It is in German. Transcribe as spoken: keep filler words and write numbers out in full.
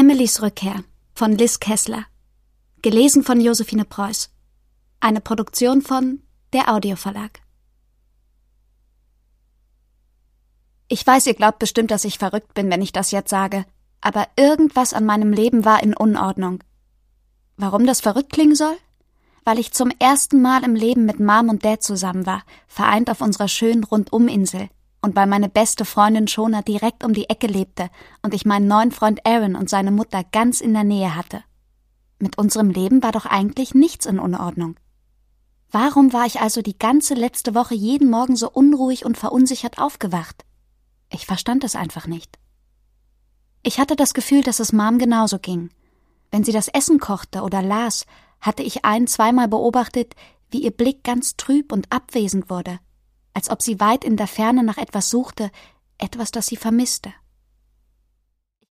Emilys Rückkehr von Liz Kessler. Gelesen von Josephine Preuß. Eine Produktion von der Audioverlag. Ich weiß, ihr glaubt bestimmt, dass ich verrückt bin, wenn ich das jetzt sage, aber irgendwas an meinem Leben war in Unordnung. Warum das verrückt klingen soll? Weil ich zum ersten Mal im Leben mit Mom und Dad zusammen war, vereint auf unserer schönen Runduminsel, und weil meine beste Freundin Shona direkt um die Ecke lebte und ich meinen neuen Freund Aaron und seine Mutter ganz in der Nähe hatte. Mit unserem Leben war doch eigentlich nichts in Unordnung. Warum war ich also die ganze letzte Woche jeden Morgen so unruhig und verunsichert aufgewacht? Ich verstand es einfach nicht. Ich hatte das Gefühl, dass es Mom genauso ging. Wenn sie das Essen kochte oder las, hatte ich ein-, zweimal beobachtet, wie ihr Blick ganz trüb und abwesend wurde, als ob sie weit in der Ferne nach etwas suchte, etwas, das sie vermisste.